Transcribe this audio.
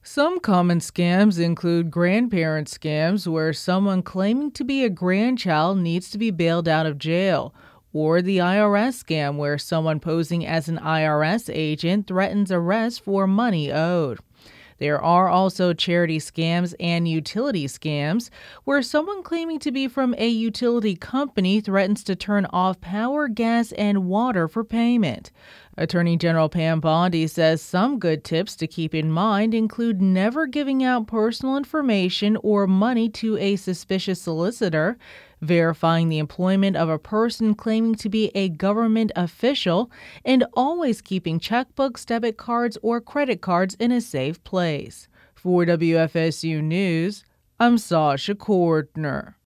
Some common scams include grandparent scams, where someone claiming to be a grandchild needs to be bailed out of jail, or the IRS scam, where someone posing as an IRS agent threatens arrest for money owed. There are also charity scams and utility scams, where someone claiming to be from a utility company threatens to turn off power, gas, and water for payment. Attorney General Pam Bondi says some good tips to keep in mind include never giving out personal information or money to a suspicious solicitor, verifying the employment of a person claiming to be a government official, and always keeping checkbooks, debit cards, or credit cards in a safe place. For WFSU News, I'm Sasha Cordner.